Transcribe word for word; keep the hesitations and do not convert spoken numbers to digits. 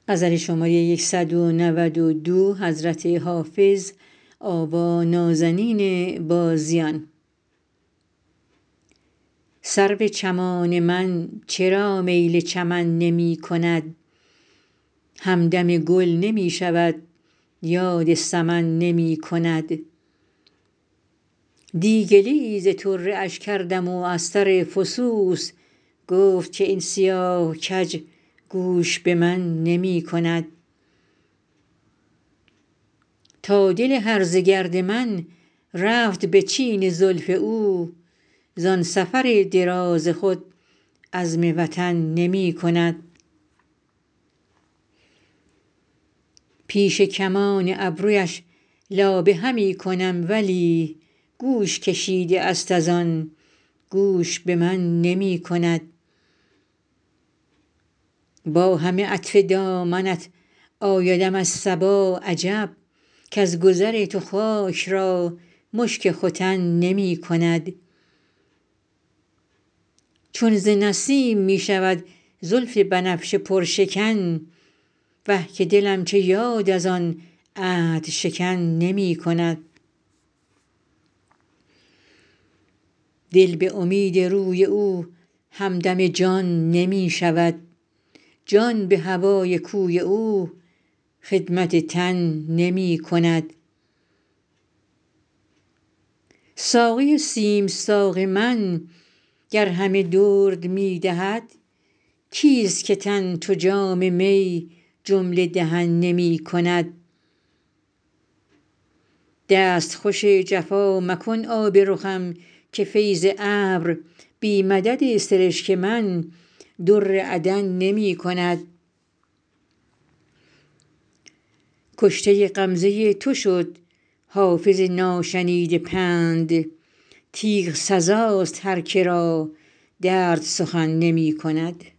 سرو چمان من چرا میل چمن نمی کند همدم گل نمی شود یاد سمن نمی کند دی گله ای ز طره اش کردم و از سر فسوس گفت که این سیاه کج گوش به من نمی کند تا دل هرزه گرد من رفت به چین زلف او زان سفر دراز خود عزم وطن نمی کند پیش کمان ابرویش لابه همی کنم ولی گوش کشیده است از آن گوش به من نمی کند با همه عطف دامنت آیدم از صبا عجب کز گذر تو خاک را مشک ختن نمی کند چون ز نسیم می شود زلف بنفشه پرشکن وه که دلم چه یاد از آن عهدشکن نمی کند دل به امید روی او همدم جان نمی شود جان به هوای کوی او خدمت تن نمی کند ساقی سیم ساق من گر همه درد می دهد کیست که تن چو جام می جمله دهن نمی کند دستخوش جفا مکن آب رخم که فیض ابر بی مدد سرشک من در عدن نمی کند کشته غمزه تو شد حافظ ناشنیده پند تیغ سزاست هر که را درد سخن نمی کند